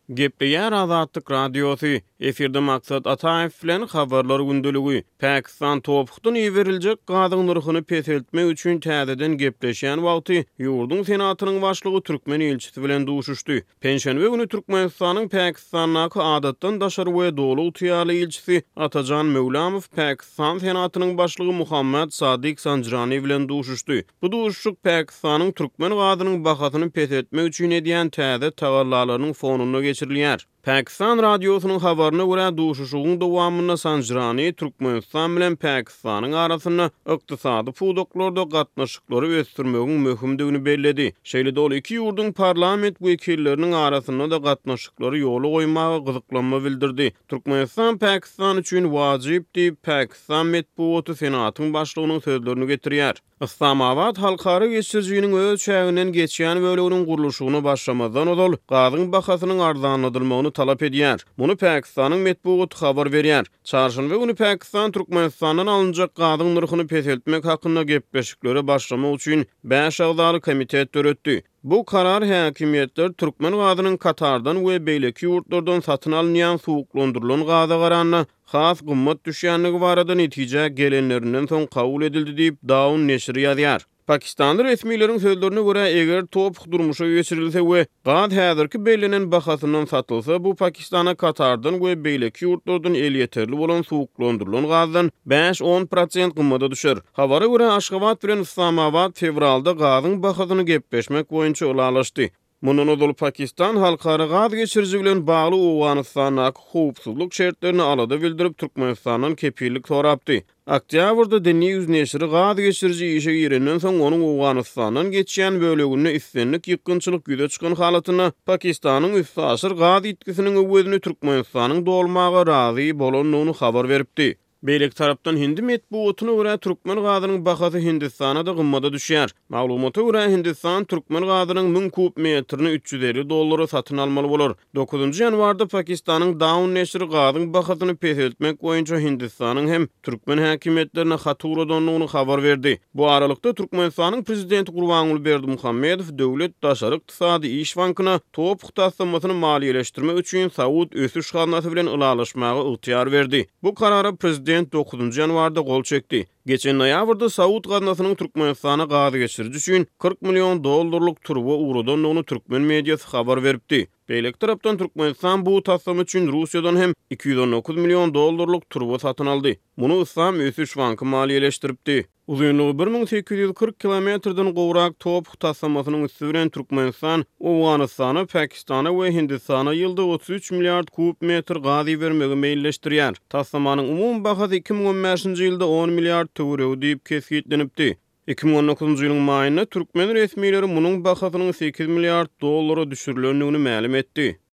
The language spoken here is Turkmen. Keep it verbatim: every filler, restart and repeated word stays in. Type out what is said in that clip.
Gepleýär Azatlyk Radiosu, eferde maksat Ataev bilen habarlar gündülügi. Pakistan topukdan ýewirijek gazyň nurkyny peseltmek üçin täzeden gepleşýän wagty ýurdun senatynyň başlygy türkmen elçisi bilen duşuşdy. Penşenbe güni Türkmenistanyň Pakistandaky adatdan daşary we dolu ýaly elçisi Atajan Mevlamow Pakistan senatynyň başlygy Muhammad Sadiq Sanjrani bilen duşuşdy. Bu duşuşyk Pakistanyň türkmen gazynyň bahatyny peseltmek üçin edýän täze tagallalarynyň fonuna geçirilýär. Pakistan radiosynyň habaryna görä duşuşygyň dowamyna Sanjrani Türkmenistan bilen Pakistanyň arasyna ykdysady pudoklarda gatnaşyklary ösdürmegiň möhümdigini belledi. Şeýle dol iki ýurdun parlament wekilleriniň arasyna da gatnaşyklary ýoly goýmagy gyzyklanma bildirdi. Türkmenistan Pakistan üçin wajyp diýip Pakistan medeniýeti senatynyň başlygynyň sözlerini getirýär. Islamabad halkary geçirjiginiň öz çäginden geçýän böleginiň gurulşygyny başlamazdan odal gazyň bahasynyň arzanladylmagyny talap edýär. Muny Pakistanyň medeniýeti habar berýär. Çarşamba güni Pakistan Türkmenistandan alınjak gazyň nurkyny peseltmek hakynda gepleşiklere başlamak üçin beş agzary komitet töretdi. Bu karar häkimetler türkmen gazynyň Katardan we beýleki ýurtlardan satyn alynýan suwuklandyrylan gaza garanyna has gymmat düşýänligi barada netije gelenlerinden soň kabul edildi diýip Dawn neşri ýazýar. Pakistan resmiýetleriniň sözlerine görä eger topuk durmuşa geçirilse we gaz häzirki belenen bahasyndan satylsa, bu Pakistana Katardan we beýleki ýurtlardan el ýeterli bolan suwuklandyrylan gazdan beş on prosent gymmata düşer. Habara görä Aşgabat bilen Islamabad fevralda gazyň bahasyny gepleşmek boýunça ulalaşdy. Mundan odul Pakistan halkara gaz geçirjigi bilen bagly Owganystanyň howpsuzlyk şertlerini alada bildirip Türkmenistanyň kepillik sorapdy. Oktýabrda Denýi Ýüz neşri gaz geçirji işe girenden soň onuň Owganystanyň geçýän böleginde islenlik ýykynçylyk ýüze çykan halatyna Pakistanyň üst aşyr gaz ýetkisiniň öwredini Türkmenistanyň dolmagy razy bolanyny habar beripdi. Beýlek tarapdan Hindi medeniýetine görä türkmen gazynyň bahasy Hindistana da gymmada düşýär. Maglumata görä Hindistan türkmen gazynyň ming kub metrini üç ýüz elli dollara satyn almaly bolar. dokuzunçy ýanwarda Pakistanyň Dawn neşri gazyň bahasyny peseltmek boýunça Hindistanyň hem türkmen häkimetlerine hat uradanlygyny habar berdi. Bu aralykda Türkmenistanyň prezidenti Gurbanuly Berdimuhammedow döwlet daşary ykdysady iş bankyna topuk taslamasyny maliýeleşdirmek üçin Saud ösüş hanasy bilen ulalaşmagy ygtyýar berdi. Bu karara prezident dokuzunçy ýanwarda gol çekdi. Geçen noýabrda Saud gaznasynyň Türkmenistana gazy geçirjigi üçin kırk milyon dollarlyk turba uradanlygyny türkmen mediýasy habar beripdi. Beýlek tarapdan Türkmenistan bu taslama üçin Russiýadan hem iki ýüz on dokuz milyon dollarlyk turba satyn aldy. Muny Islam ösüş banky maliýeleşdiripdi. Uzunluğu bir ming sekiz ýüz kırk kilometrden gowrak topuk taslamasynyň üstü bilen Türkmenistan, Owganystana, Pakistana we Hindistana ýylda otuz üç milliard kub metr gazy bermegi meýilleşdirýär. Taslamanyň umum bahasy iki ming on beşinji ýylda on milliard töwereg diýip kesgitlenipdi. iki ming on dokuzunçy ýylyň maýynda türkmen resmiýetleri munyň bahasynyň sekiz milliard dollara düşürilendigini ma'lum etdi.